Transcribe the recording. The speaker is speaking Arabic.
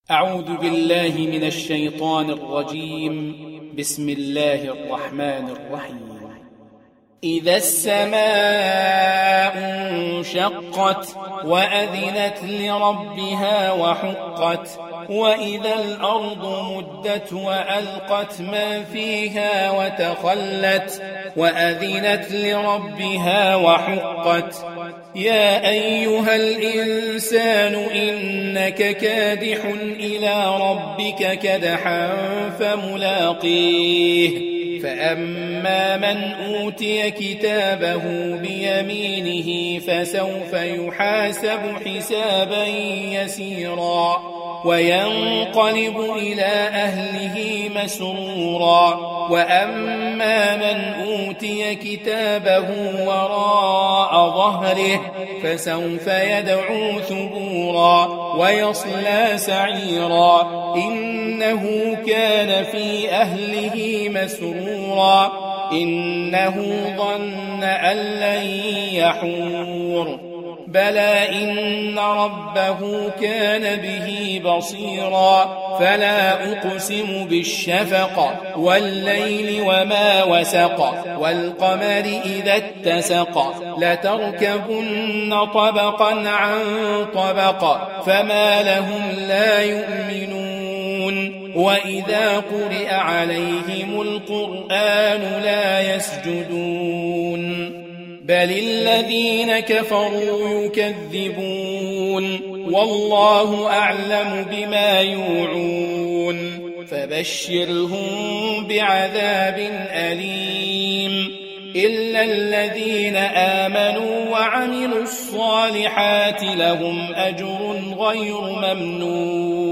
أعوذ بالله من الشيطان الرجيم. بسم الله الرحمن الرحيم. إذا السماء انشقت وأذنت لربها وحقت وإذا الأرض مدت وألقت ما فيها وتخلت وأذنت لربها وحقت يا أيها الإنسان إنك كادح إلى ربك كدحا فملاقيه فأما من أوتي كتابه بيمينه فسوف يحاسب حسابا يسيرا وينقلب إلى أهله مسرورا وأما من أوتي كتابه وراء ظهره فسوف يدعو ثبورا ويصلى سعيرا إنه كان في أهله مسرورا إنه ظن أن لن يحور بلى إن ربه كان به بصيرا فلا أقسم بالشفق والليل وما وسق والقمر إذا اتسق لتركبن طبقا عن طبق فما لهم لا يؤمنون وإذا قرئ عليهم القرآن لا يسجدون بل الذين كفروا يكذبون والله أعلم بما يوعون فبشرهم بعذاب أليم إلا الذين آمنوا وعملوا الصالحات لهم أجر غير ممنون